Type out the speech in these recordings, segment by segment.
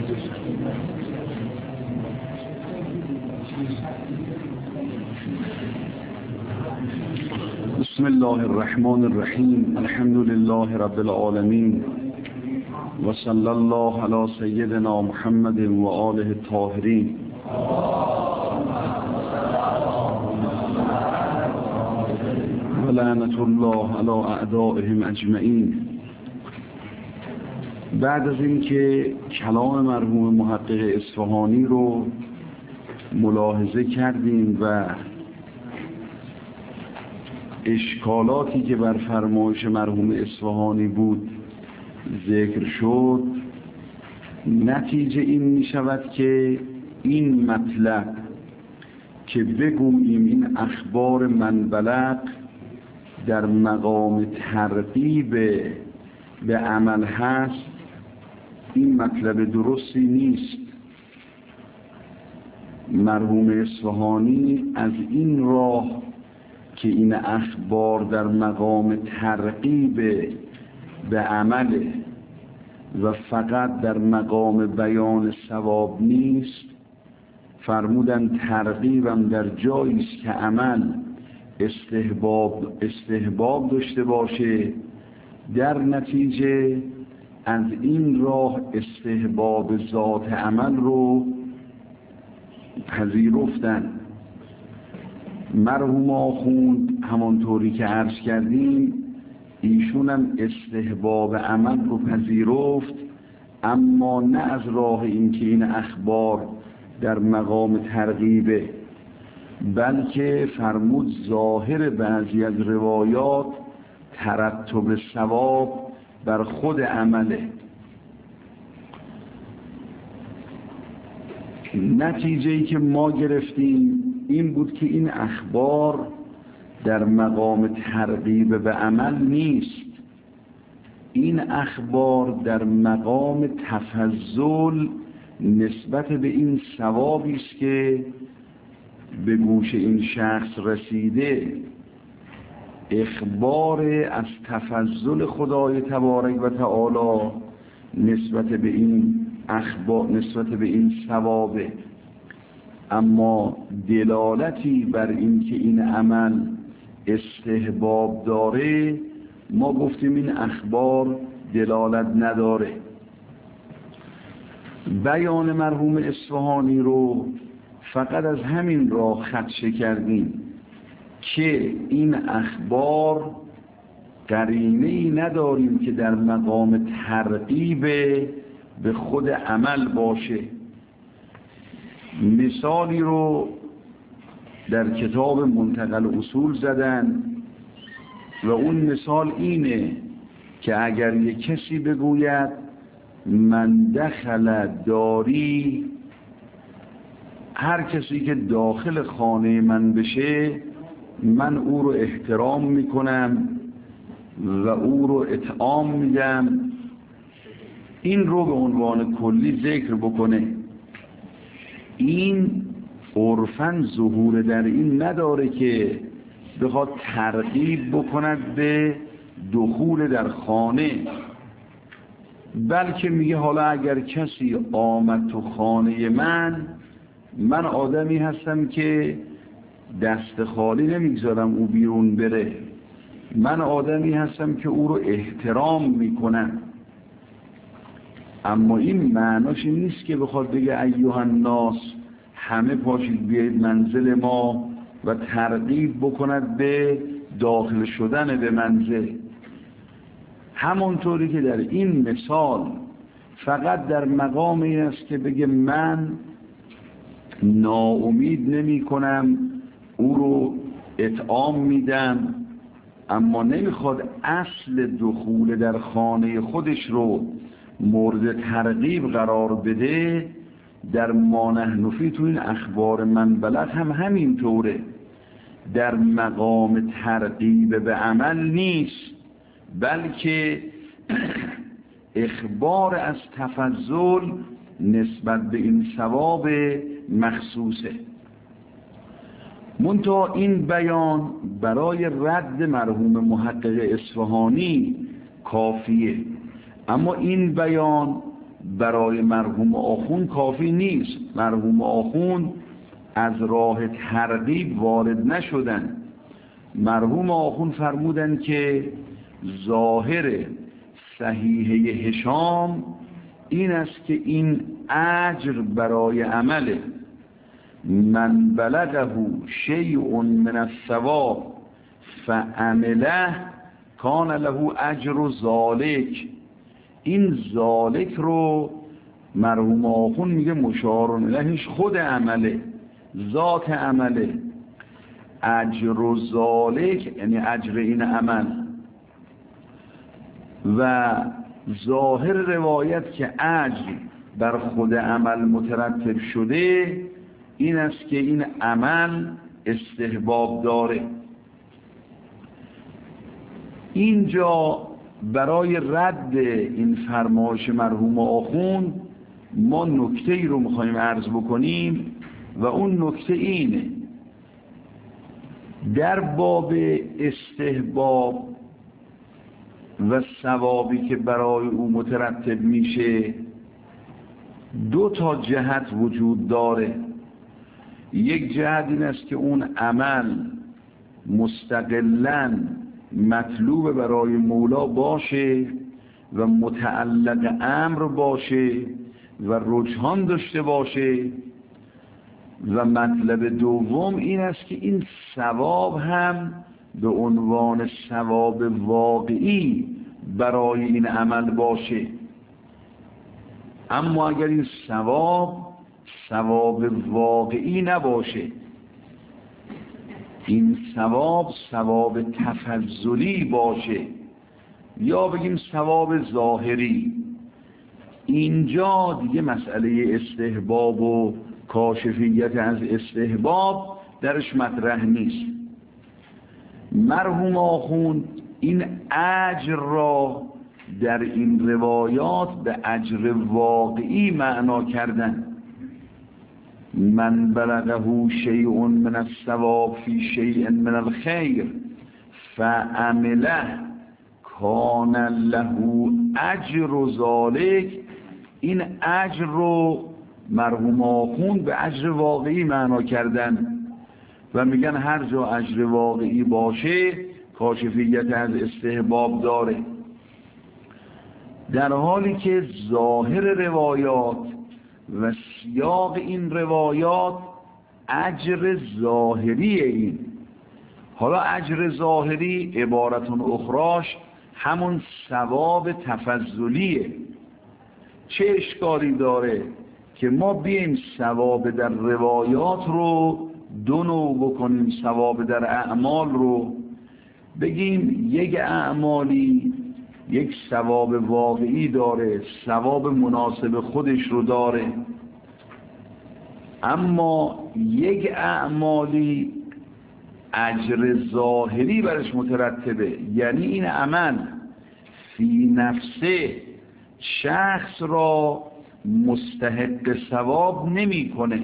بسم الله الرحمن الرحیم. الحمد لله رب العالمین و صلی الله علی سیدنا محمد و آله الطاهرین. و لعنت الله علی اعدائهم اجمعین. بعد از اینکه کلام مرحوم محقق اصفهانی رو ملاحظه کردیم و اشکالاتی که بر فرمایش مرحوم اصفهانی بود ذکر شد، نتیجه این می شود که این مطلب که بگوییم این اخبار من بلغ در مقام ترغیب به عمل هست، این مطلب درستی نیست. مرحوم اصفهانی از این راه که این اخبار در مقام ترغیب به عمل و فقط در مقام بیان ثواب نیست، فرمودن ترغیبم در جایی است که عمل استحباب داشته باشه، در نتیجه از این راه استحباب ذات عمل رو پذیرفتن. مرحوم آخوند همانطوری که عرض کردیم ایشون هم استحباب عمل رو پذیرفت، اما نه از راه این که این اخبار در مقام ترغیبه، بلکه فرمود ظاهر بعضی از روایات ترتب ثواب بر خود عمله. نتیجه‌ای که ما گرفتیم این بود که این اخبار در مقام ترغیب به عمل نیست، این اخبار در مقام تفضل نسبت به این ثوابی است که به گوش این شخص رسیده. اخبار از تفضل خدای تبارک و تعالی نسبت به این اخبار، نسبت به این ثوابه، اما دلالتی بر این که این عمل استحباب داره ما گفتیم این اخبار دلالت نداره. بیان مرحوم اصفهانی رو فقط از همین راه خدشه کردیم که این اخبار قرینه‌ای نداریم که در مقام ترغیب به خود عمل باشه. مثالی رو در کتاب منتقل اصول زدن و اون مثال اینه که اگر یک کسی بگوید من دخل داری، هر کسی که داخل خانه من بشه من او رو احترام میکنم و او رو اطعام میدم، این رو به عنوان کلی ذکر بکنه. این عرفاً ظهور در این نداره که بخواد ترغیب بکند به دخول در خانه، بلکه میگه حالا اگر کسی آمد تو خانه من آدمی هستم که دست خالی نمیگذارم او بیرون بره، من آدمی هستم که او رو احترام میکنم. اما این معناش این نیست که بخواد بگه ایها الناس همه پاشید بیایید منزل ما و ترغیب بکند به داخل شدن به منزل. همونطوری که در این مثال فقط در مقام این است که بگه من ناامید نمی کنم، او رو اطعام میدم، اما نمیخواد اصل دخول در خانه خودش رو مورد ترغیب قرار بده. در ما نحن فی تو این اخبار من بلغ هم همین طوره، در مقام ترغیب به عمل نیست، بلکه اخبار از تفضل نسبت به این ثواب مخصوصه. منتها این بیان برای رد مرحوم محقق اصفهانی کافیه، اما این بیان برای مرحوم آخوند کافی نیست. مرحوم آخوند از راه ترغیب وارد نشدن. مرحوم آخوند فرمودن که ظاهر صحیحه هشام این است که این اجر برای عمله. من بلغه شیء من الثواب فعمله کان له اجر ذالک. این ذالک رو مرحوم آخوند میگه مشار الیهش خود عمله، ذات عمله. اجر ذالک یعنی اجر این عمل. و ظاهر روایت که اجر بر خود عمل مترتب شده این است که این عمل استحباب داره. اینجا برای رد این فرمایش مرحوم آخوند ما نکته‌ای رو می‌خوایم عرض بکنیم و اون نکته اینه: در باب استحباب و ثوابی که برای او مترتب میشه دو تا جهت وجود داره. یک جهت این است که اون عمل مستقلاً مطلوب برای مولا باشه و متعلق امر باشه و رجحان داشته باشه، و مطلب دوم این است که این ثواب هم به عنوان ثواب واقعی برای این عمل باشه. اما اگر این ثواب واقعی نباشه، این ثواب تفضلی باشه یا بگیم ثواب ظاهری، اینجا دیگه مسئله استحباب و کاشفیت از استحباب درش مطرح نیست. مرحوم آخوند این اجر را در این روایات به اجر واقعی معنا کردن. من بلغه شیء من الثواب فی شیء من الخیر فعمله کان له اجر ذلک. این اجر رو مرحوم آخوند به اجر واقعی معنا کردن و میگن هر جا اجر واقعی باشه کاشفیت از استحباب داره، در حالی که ظاهر روایات و سیاق این روایات اجر ظاهری این. حالا اجر ظاهری عبارتون اخراش همون ثواب تفضلیه. چه اشکالی داره که ما بیایم ثواب در روایات رو دو نوع بکنیم، ثواب در اعمال رو بگیم یک اعمالی یک ثواب واقعی داره، ثواب مناسب خودش رو داره، اما یک اعمالی اجر ظاهری برش مترتبه، یعنی این عمل فی نفسه شخص را مستحق ثواب نمی‌کنه،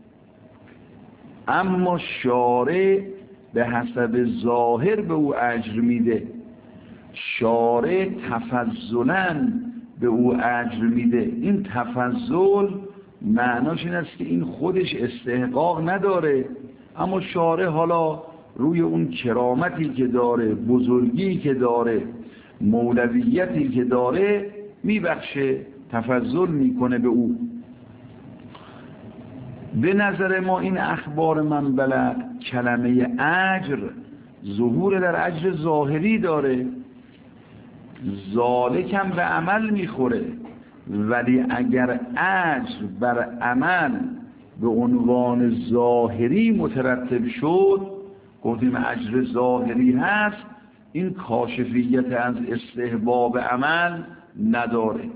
اما شارع به حسب ظاهر به او اجر میده. شارع تفضلاً به او اجر میده. این تفضل معناش این است که این خودش استحقاق نداره، اما شارع حالا روی اون کرامتی که داره، بزرگی که داره، مولویتی که داره میبخشه، تفضل میکنه به او. به نظر ما این اخبار من بلغ کلمه اجر ظهور در اجر ظاهری داره، ذالک هم به عمل میخوره، ولی اگر اجر بر عمل به عنوان ظاهری مترتب شد، گفتیم اجر ظاهری هست، این کاشفیت از استحباب عمل نداره.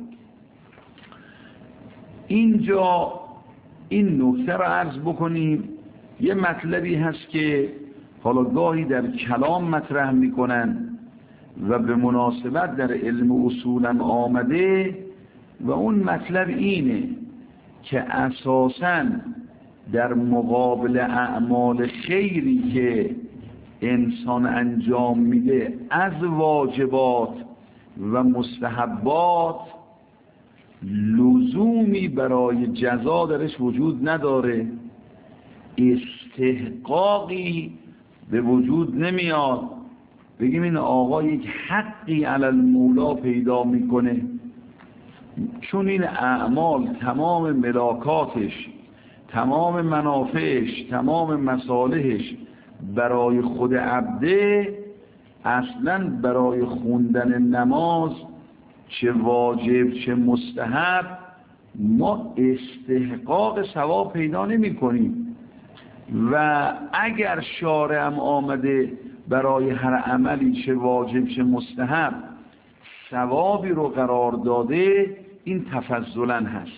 اینجا این نکته را عرض بکنیم. یه مطلبی هست که حالا گاهی در کلام مطرح میکنن و به مناسبت در علم اصولا آمده، و اون مطلب اینه که اساساً در مقابل اعمال خیری که انسان انجام میده از واجبات و مستحبات، لزومی برای جزا درش وجود نداره، استحقاقی به وجود نمیاد بگیم این آقا یک حقی علی المولا پیدا میکنه، چون این اعمال تمام ملاکاتش، تمام منافعش، تمام مصالحش برای خود عبده، اصلا برای خوندن نماز چه واجب چه مستحب ما استحقاق ثواب پیدا نمی کنیم. و اگر شارع هم آمده برای هر عملی چه واجب چه مستحب ثوابی رو قرار داده، این تفضلا هست.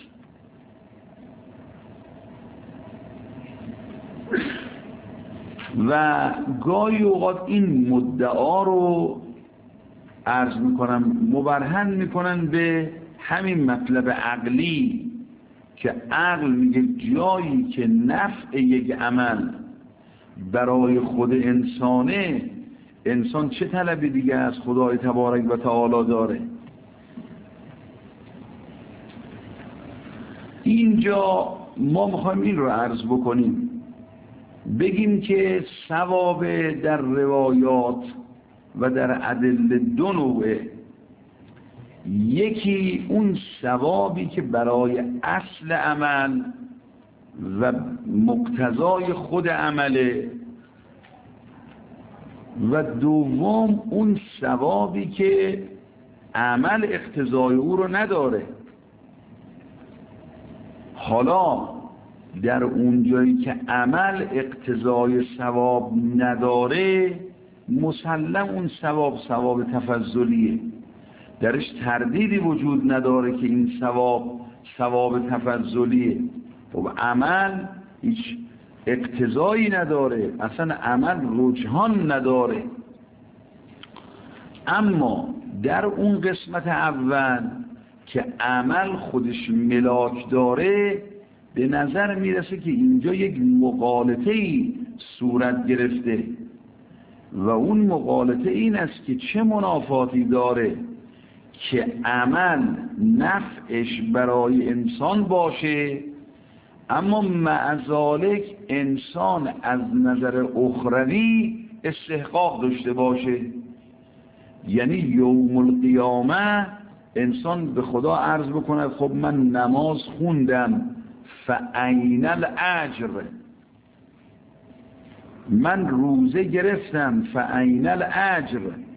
و گاهی اوقات این مدعا رو عرض میکنم مبرهن میکنن به همین مطلب عقلی که عقل میگه جایی که نفع یک عمل برای خود انسانه، انسان چه طلبی دیگه از خدای تبارک و تعالی داره. اینجا ما میخوایم این رو عرض بکنیم، بگیم که ثواب در روایات و در ادله دو نوعه. یکی اون ثوابی که برای اصل عمل و مقتضای خود عمله، و دوم اون ثوابی که عمل اقتضای او رو نداره. حالا در اون جایی که عمل اقتضای ثواب نداره، مسلم اون ثواب تفضلیه، درش تردیدی وجود نداره که این ثواب تفضلیه. خب عمل هیچ اقتضایی نداره، اصلا عمل رجحان نداره. اما در اون قسمت اول که عمل خودش ملاک داره، به نظر میرسه که اینجا یک مغالطه‌ای صورت گرفته و اون مغالطه این است که چه منافاتی داره که عمل نفعش برای انسان باشه، اما مع ذالک انسان از نظر اخروی استحقاق داشته باشه. یعنی یوم القیامه انسان به خدا عرض بکنه خب من نماز خوندم فأین الاجر، من روزه گرفتم فأین الاجر،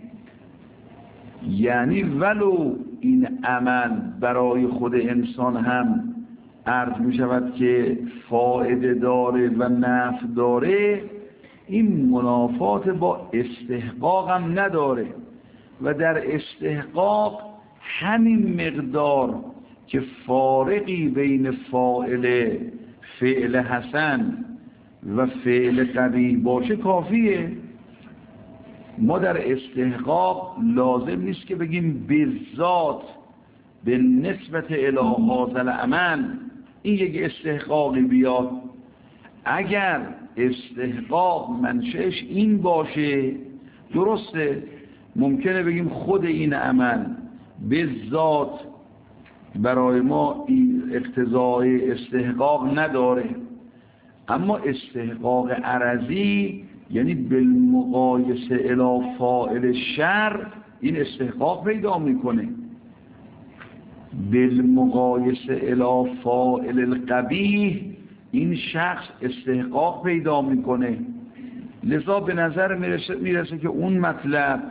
یعنی ولو این عمل برای خود انسان هم عرض می شود که فایده داره و نفع داره، این منافات با استحقاق هم نداره. و در استحقاق همین مقدار که فارقی بین فاعل فعل حسن و فعل قبیح باشه کافیه. ما در استحقاق لازم نیست که بگیم بالذات به نسبت الی هذا العمل این یک استحقاقی بیاد. اگر استحقاق منشأش این باشه درسته، ممکنه بگیم خود این عمل بالذات برای ما اقتضای استحقاق نداره، اما استحقاق عرضی یعنی بالمقایسه الی فاعل شر این استحقاق پیدا میکنه، بالمقایسه الی فاعل القبیح این شخص استحقاق پیدا میکنه. لذا به نظر میرسه که اون مطلب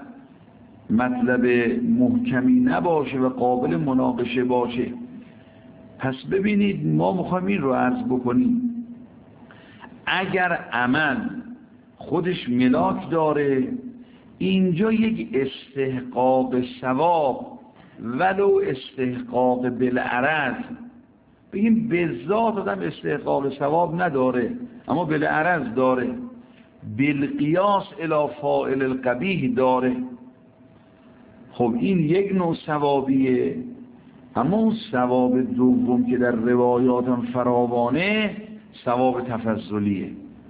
محکمی نباشه و قابل مناقشه باشه. پس ببینید ما میخوایم این رو عرض بکنیم، اگر عمل خودش ملاک داره، اینجا یک استحقاق ثواب ولو استحقاق بالعرض، بگیم به ذات آدم استحقاق ثواب نداره اما بالعرض داره، بالقیاس الی فاعل القبیح داره، خب این یک نوع ثوابیه. اما اون ثواب دوم که در روایات هم فراوانه ثواب تفضلیه.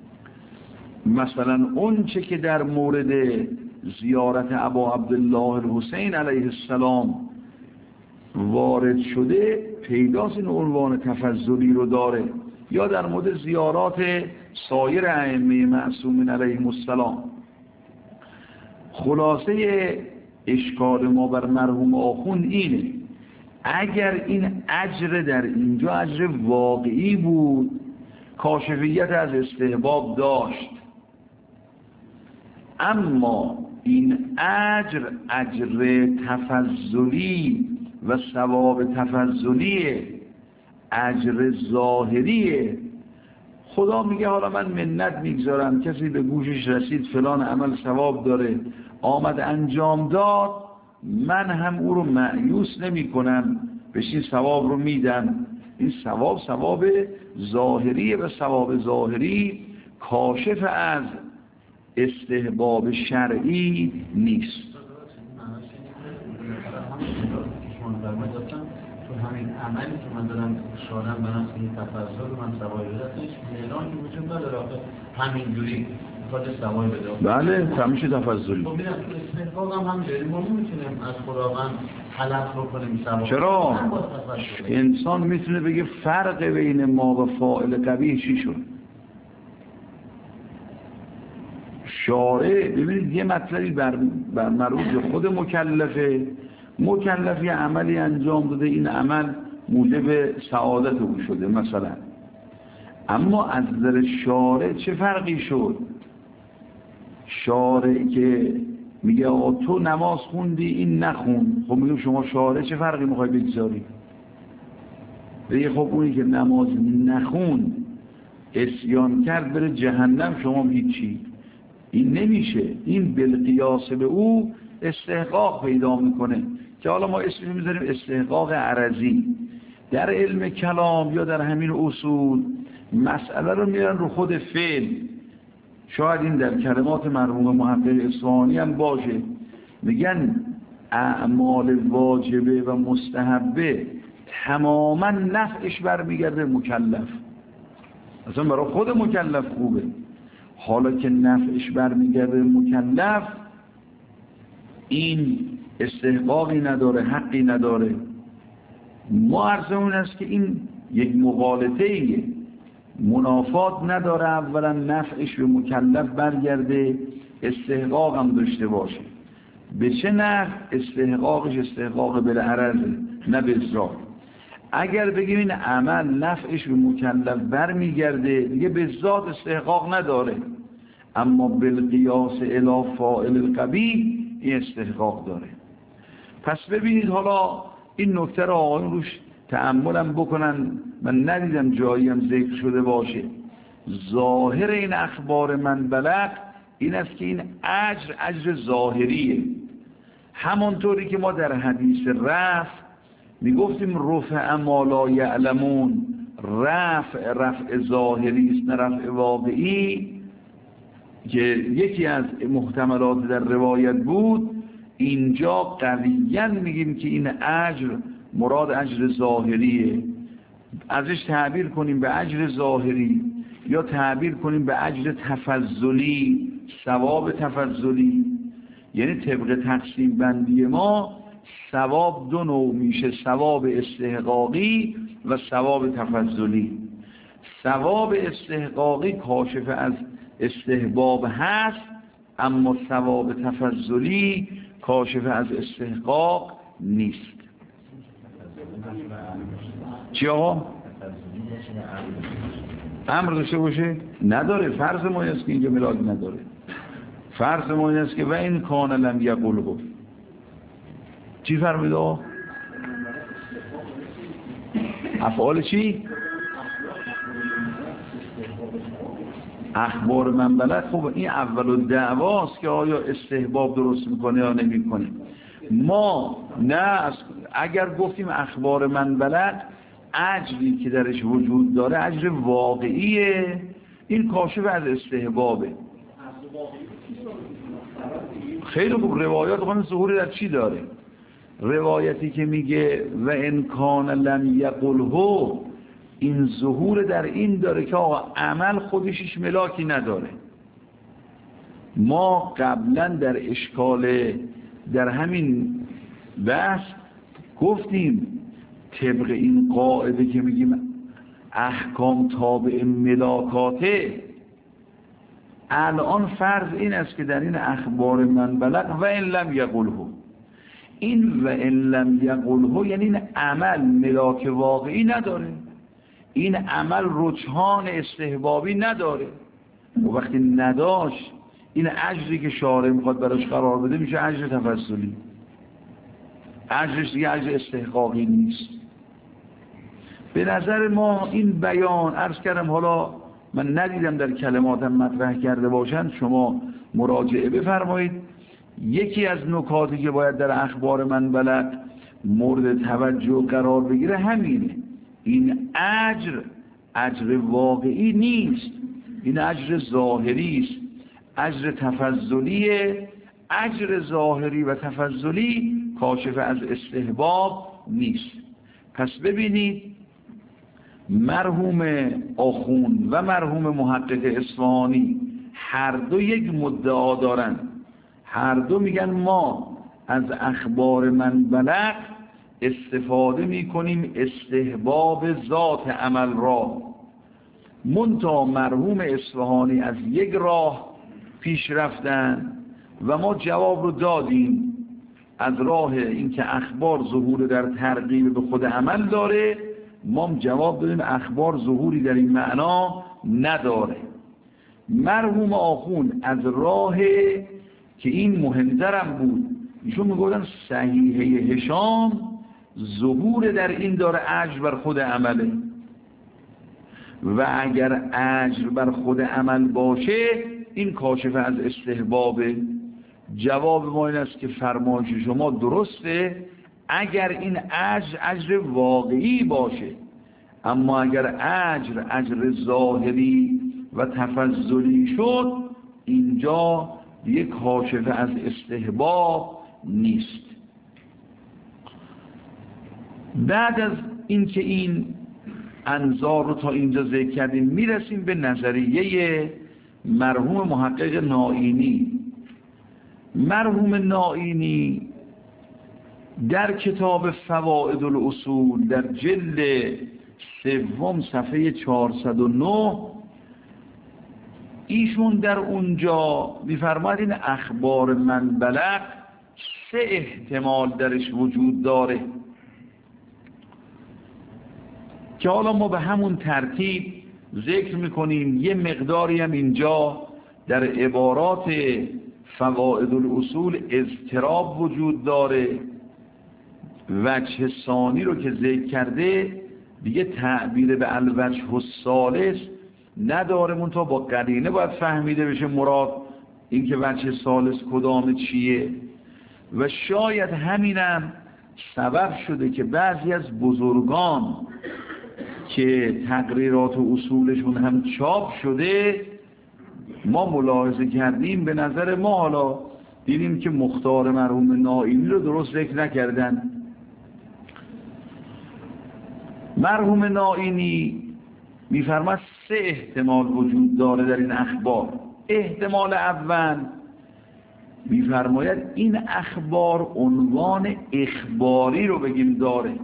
مثلا اون چه که در مورد زیارت ابا عبدالله الحسین علیه السلام وارد شده پیداست این عنوان تفضلی رو داره، یا در مورد زیارات سایر ائمه معصومین علیهم السلام. خلاصه اشکال ما بر مرحوم آخوند اینه، اگر این اجر در اینجا اجر واقعی بود کاشفیت از استحباب داشت، اما این اجر تفضلی و ثواب تفضلی اجر ظاهریه. خدا میگه حالا من منت میگذارم، کسی به گوشش رسید فلان عمل ثواب داره آمد انجام داد، من هم او رو مایوس نمی کنم، بهش این ثواب رو میدم. این ثواب ظاهریه و ثواب ظاهری کاشف از استحباب شرعی نیست. تو همین عملی که من دارم شادم برم این تفضل رو من سوای بدستش میلان که وجود نداره آخه همینجوری خود سوای بده. بله تمیشه تفضلی. خب میرم تو استحقاق هم همینجوری ما نمیتونیم از خداوند طلب بکنیم سوای. چرا؟ انسان میتونه بگه فرق بین ما و فاعل قبیح چی شد؟ شارع ببینید یه مطلبی بر مربوط به خود مکلفی عملی انجام داده، این عمل موجب سعادت او شده مثلا، اما از نظر شارع چه فرقی شد؟ شارع که میگه تو نماز خوندی این نخون، خب میگه شما شارع چه فرقی میخوای بگذاری؟ بگه خب اونی که نماز نخون عصیان کرد بره جهنم، شما هیچی. این نمیشه، این بالقیاس به او استحقاق پیدا میکنه که حالا ما اسمی میذاریم استحقاق عرضی. در علم کلام یا در همین اصول مسئله رو میارن رو خود فعل. شاید این در کلمات مرحوم محقق اصفهانی هم باشه، میگن اعمال واجبه و مستحبه تماما نفعش برمیگرده مکلف، اصلا برای خود مکلف خوبه. حالا که نفعش برمیگرده مکلف، این استحقاقی نداره، حقی نداره. ما عرضمون است که این یک مغالطه‌ایه، منافات نداره. اولا نفعش به مکلف برگرده، استحقاق هم داشته باشه. به چه نفع؟ استحقاقش استحقاق بالعرضه نه بالذات. اگر بگیم این عمل نفعش به مکلف برمیگرده دیگه بالذات استحقاق نداره، اما بالقیاس الی فاعل القبیح این استحقاق داره. پس ببینید حالا این نکته را آقایون روش تأملم بکنن، من ندیدم جایی هم ذکر شده باشه. ظاهر این اخبار من بلغ این است که این اجر ظاهریه، همانطوری که ما در حدیث رفع میگفتیم رفع ما لا یعلمون، رفع ظاهری است نه رفع واقعی، که یکی از محتملات در روایت بود. اینجا قویاً میگیم که این اجر مراد اجر ظاهریه، ازش تعبیر کنیم به اجر ظاهری یا تعبیر کنیم به اجر تفضلی، ثواب تفضلی. یعنی طبق تقسیم بندی ما ثواب دو نوع میشه، ثواب استحقاقی و ثواب تفضلی. ثواب استحقاقی کاشف از استحباب هست، اما ثواب تفضلی کاشف از استحقاق نیست. چی آقا؟ امر داشته باشه؟ نداره. فرض ما این است که اینجا ملاک نداره. فرض ما این است که و این کان لم یقله. چی فرمید آقا؟ افعال چی؟ اخبار من بلد. خب این اول دعواست که آیا استحباب درست میکنه یا نمیکنه. ما نه، اگر گفتیم اخبار من بلد اجری که درش وجود داره اجر واقعیه، این کاشف از استحبابه. خیلی خوب. روایات خواهد ظهوری در چی داره؟ روایتی که میگه و ان کان لم یقله، این ظهور در این داره که آقا عمل خودشش ملاکی نداره. ما قبلا در اشکال در همین بحث گفتیم طبق این قاعده که میگیم احکام تابع ملاکاته، الان فرض این است که در این اخبار من بلغ و ان لم یقله، این و ان لم یقله یعنی این عمل ملاک واقعی نداره، این عمل رجحان استحبابی نداره. و وقتی نداشت، این اجری که شارع میخواد براش قرار بده میشه اجر تفضلی، اجرش دیگه اجر استحقاقی نیست. به نظر ما این بیان، عرض کردم حالا من ندیدم در کلماتم مطرح کرده باشند، شما مراجعه بفرمایید. یکی از نکاتی که باید در اخبار من بلغ مورد توجه قرار بگیره همینه، این اجر واقعی نیست، این اجر ظاهری است، اجر تفضلیه. اجر ظاهری و تفضلی کاشف از استحباب نیست. پس ببینید مرحوم آخوند و مرحوم محقق اصفهانی هر دو یک مدعا دارن، هر دو میگن ما از اخبار من بلغ استفاده میکنیم استحباب ذات عمل را. منتها مرحوم اصفهانی از یک راه پیش رفتن و ما جواب رو دادیم، از راه اینکه اخبار ظهور در ترغیب به خود عمل داره، ما جواب دادیم اخبار ظهوری در این معنا نداره. مرحوم آخوند از راه که این مهمترم بود، ایشون میگفتن صحیحه هشام ظهور در این داره اجر بر خود عمله، و اگر اجر بر خود عمل باشه این کاشف از استحبابه. جواب ما این است که فرمایش شما درسته اگر این اجر واقعی باشه، اما اگر اجر ظاهری و تفضلی شد اینجا دیگه کاشف از استحباب نیست. بعد از اینکه این انظار رو تا اینجا ذکر کردیم میرسیم به نظریه مرحوم محقق نائینی. مرحوم نائینی در کتاب فوائد الاصول در جلد 3 صفحه 409 ایشون در اونجا می‌فرماید این اخبار من بلغ 3 احتمال درش وجود داره که حالا ما به همون ترتیب ذکر میکنیم. یه مقداری هم اینجا در عبارات فوائد الاصول اضطراب وجود داره. وجه ثانی رو که ذکر کرده دیگه تعبیر به الوجه الثالث نداره، منتها با قرینه باید فهمیده بشه مراد این که وجه ثالث کدام چیه. و شاید همینم سبب شده که بعضی از بزرگان که تقریرات و اصولشون هم چاپ شده ما ملاحظه کردیم، به نظر ما حالا دیدیم که مختار مرحوم نائینی رو درست ذکر نکردن. مرحوم نائینی میفرماید 3 احتمال وجود داره در این اخبار. احتمال اول میفرماید این اخبار عنوان اخباری رو بگیم داره،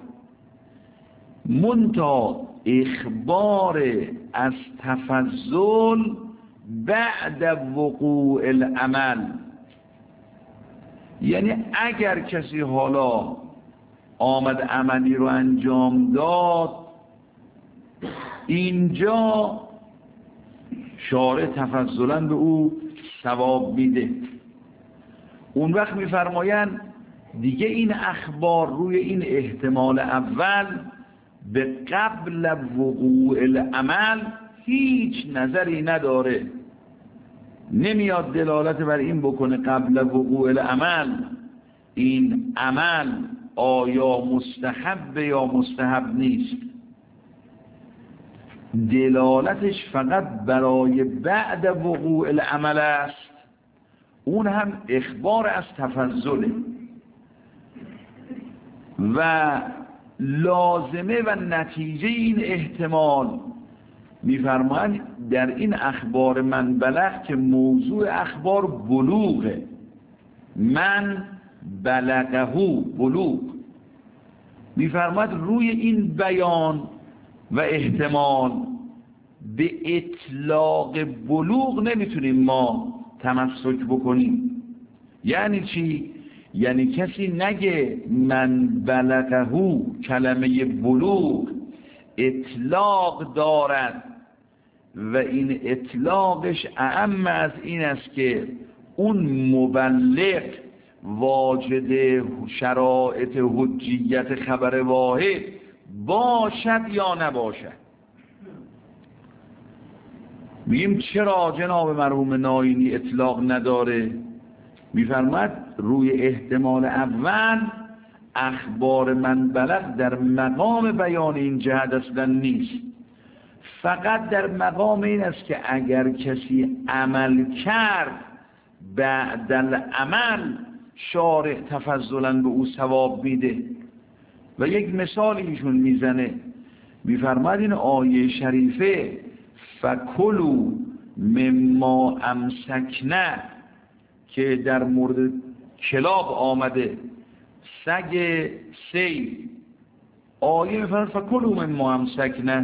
منتها اخبار از تفضل بعد وقوع العمل، یعنی اگر کسی حالا آمد عملی رو انجام داد اینجا شارع تفضلا به او ثواب میده، اون وقت میفرمایند دیگه این اخبار روی این احتمال اول به قبل وقوع العمل هیچ نظری نداره، نمیاد دلالت بر این بکنه قبل وقوع العمل این عمل آیا مستحب یا مستحب نیست، دلالتش فقط برای بعد وقوع العمل است، اون هم اخبار از تفضله. و لازمه و نتیجه این احتمال میفرمایند در این اخبار من بلغ که موضوع اخبار بلوغه، من بلغه بلوغ، میفرماد روی این بیان و احتمال به اطلاق بلوغ نمیتونیم ما تمسک بکنیم. یعنی چی؟ یعنی کسی نگه من بلغهو، کلمه بلوغ اطلاق دارد و این اطلاقش اعم از این است که اون مبلغ واجد شرایط حجیت خبر واحد باشد یا نباشد. میگیم چرا جناب مرحوم ناینی اطلاق نداره؟ میفرماد روی احتمال اول اخبار من بلغ در مقام بیان این جهت اصلا نیست، فقط در مقام این است که اگر کسی عمل کرد بعد العمل شارع تفضلا به او ثواب میده. و یک مثالی ایشون میزنه، میفرماد این آیه شریفه فکلوا مما امسکنا که در مورد کلاب آمده، سگ صید، آیه میفرماد فکلوا مما امسکنا.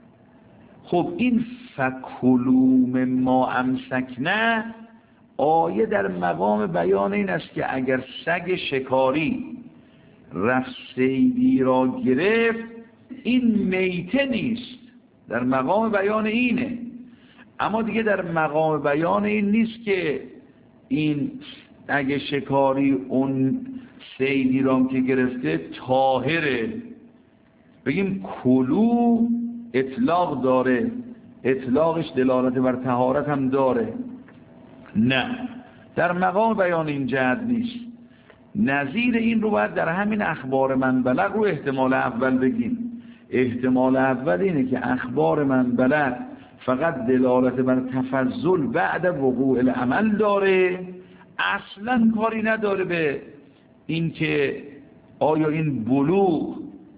خب این فکلوا مما امسکنا آیه در مقام بیان این است که اگر سگ شکاری رفت صیدی را گرفت این میته نیست، در مقام بیان اینه. اما دیگه در مقام بیان این نیست که این اگه شکاری اون صیدی را که گرفته طاهره، بگیم کلو اطلاق داره، اطلاقش دلالت بر طهارت هم داره. نه، در مقام بیان این جهت نیست. نظیر این رو باید در همین اخبار من بلغ رو احتمال اول بگیم. احتمال اول اینه که اخبار من بلغ فقط دلالت بر تفضل بعد وقوع العمل داره، اصلا کاری نداره به این که آیا این بلوغ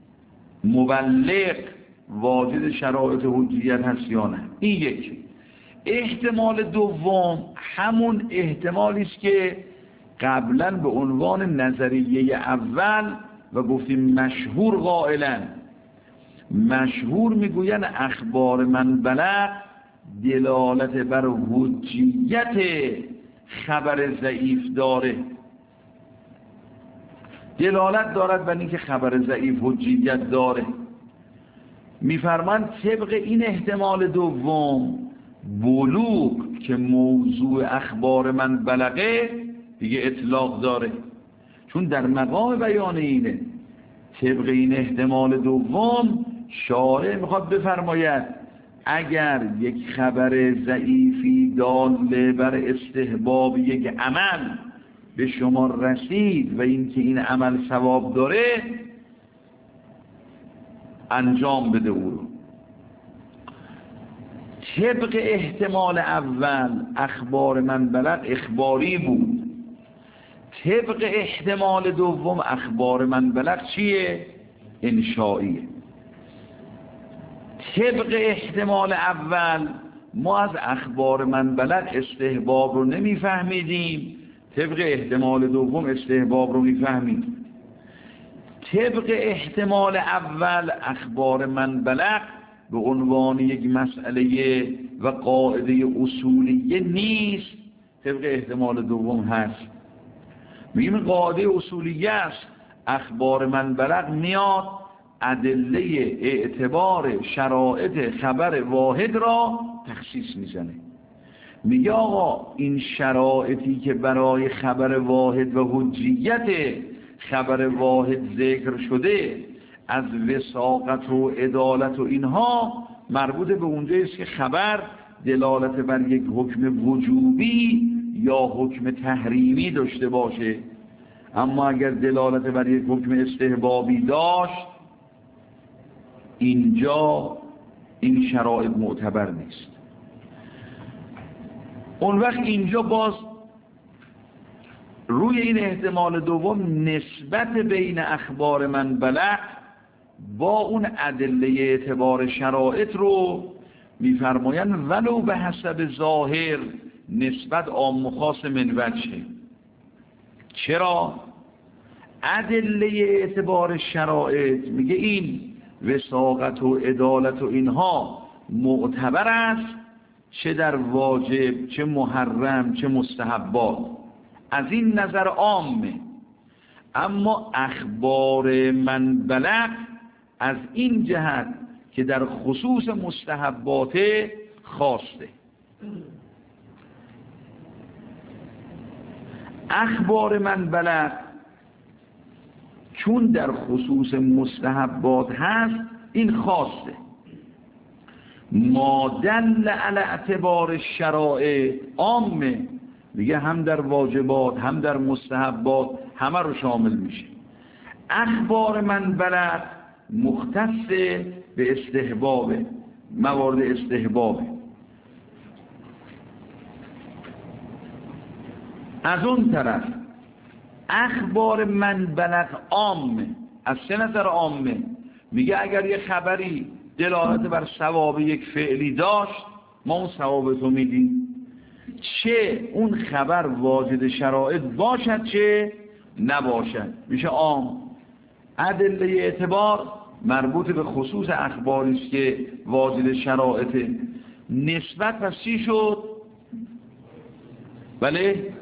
مبلغ واجد شرایط حجیت هست یا نه. این یک. احتمال دوم همون احتمالی است که قبلا به عنوان نظریه اول و گفتیم مشهور قائلن. مشهور میگوین اخبار من بلغ دلالت بر حجیت خبر ضعیف داره، دلالت دارد بر اینکه خبر ضعیف حجیت داره. میفرماند طبق این احتمال دوم بلوغ که موضوع اخبار من بلغه دیگه اطلاق داره، چون در مقام بیان اینه. طبق این احتمال دوم شارع میخواد بفرماید اگر یک خبر ضعیفی داله بر استحباب یک عمل به شما رسید و اینکه این عمل ثواب داره انجام بده او رو. طبق احتمال اول اخبار من بلغ اخباری بود، طبق احتمال دوم اخبار من بلغ چیه؟ انشائیه. طبق احتمال اول ما از اخبار من بلغ استحباب رو نمیفهمیدیم، طبق احتمال دوم استحباب رو میفهمیم. طبق احتمال اول اخبار من بلغ به عنوان یک مسئله و قاعده اصولیه نیست، طبق احتمال دوم هست. میگیم قاعده اصولیه است، اخبار من بلغ میاد ادله اعتبار شرایط خبر واحد را تخصیص میزنه. میگه آقا این شرایطی که برای خبر واحد و حجیت خبر واحد ذکر شده از وثاقت و عدالت و اینها مربوط به اونجاییست که خبر دلالت بر یک حکم وجوبی یا حکم تحریمی داشته باشه. اما اگر دلالت بر یک حکم استحبابی داشت اینجا این شرایط معتبر نیست. اون وقت اینجا باز روی این احتمال دوم نسبت بین اخبار من بلغ با اون ادله اعتبار شرایط رو میفرمایند ولو به حسب ظاهر نسبت عام و خاص من وجهه. چرا؟ ادله اعتبار شرایط میگه این وساقت و عدالت و اینها معتبر است، چه در واجب چه محرم چه مستحبات، از این نظر عامه. اما اخبار من بلغ از این جهت که در خصوص مستحبات خاصه. اخبار من بلغ چون در خصوص مستحبات هست این خاصه. ما دل علی اعتبار شرایع عامه، میگه هم در واجبات هم در مستحبات همه رو شامل میشه. اخبار من بلغ مختص به استحباب، موارد استحباب. از اون طرف اخبار من بلغ عامه، از سه نظر عامه. میگه اگر یه خبری دلالت بر ثواب یک فعلی داشت ما اون ثواب تو میدیم، چه اون خبر واجد شرایط باشد چه نباشد، میشه عام. ادله اعتبار مربوط به خصوص اخباری است که واجد شرایط. نسبت پس چی شد؟ بله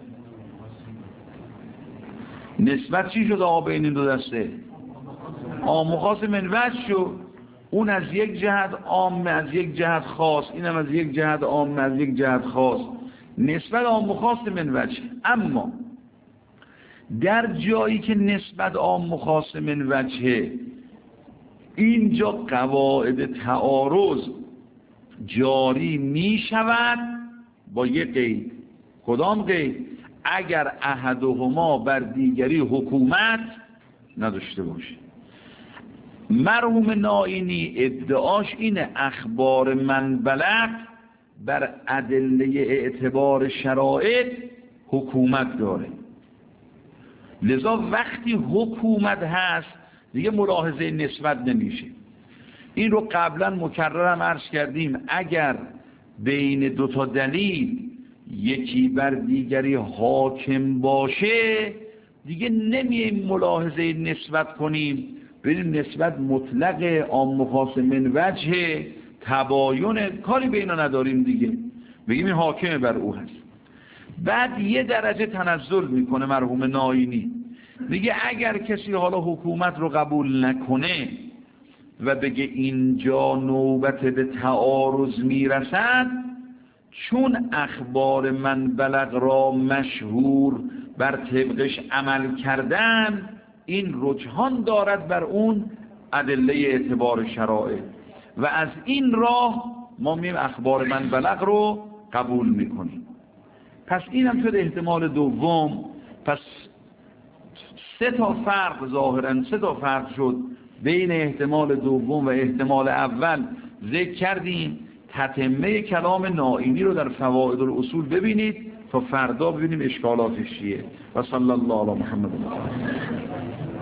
نسبت چی شد آقا بین این دو دسته؟ عام و خاص من وجه شد. اون از یک جهت عام، از یک جهت خاص، اینم از یک جهت عام، از یک جهت خاص. نسبت عام و خاص من وجه. اما در جایی که نسبت عام و خاص من وجه، اینجا قواعد تعارض جاری می شود با یک قید. کدام قید؟ اگر احدهما بر دیگری حکومت نداشته باشه. مرحوم نائینی ادعاش اینه اخبار من بلغ بر ادله اعتبار شرایط حکومت داره، لذا وقتی حکومت هست دیگه ملاحظه نسبت نمیشه. این رو قبلا مکررم عرض کردیم، اگر بین دو تا دلیل یکی بر دیگری حاکم باشه دیگه نمیایم ملاحظه نسبت کنیم، بریم نسبت مطلق عام و خاص من وجه تباین کاری به اینا نداریم دیگه، بگیم این حاکم بر او هست. بعد یه درجه تنزل میکنه مرحوم نائینی، میگه اگر کسی حالا حکومت رو قبول نکنه و بگه اینجا نوبت به تعارض میرسد، چون اخبار من بلغ را مشهور بر طبقش عمل کردن، این رجحان دارد بر اون ادله اعتبار شرایط و از این راه ما میم اخبار من بلغ رو قبول میکنیم. پس اینم شد احتمال دوم. پس سه تا فرق ظاهرا سه تا فرق شد بین احتمال دوم و احتمال اول ذکر کردیم. تتمه کلام نائینی رو در فوائد الاصول ببینید تا فردا ببینیم اشکالاتش چیه. و صلی الله علی محمد.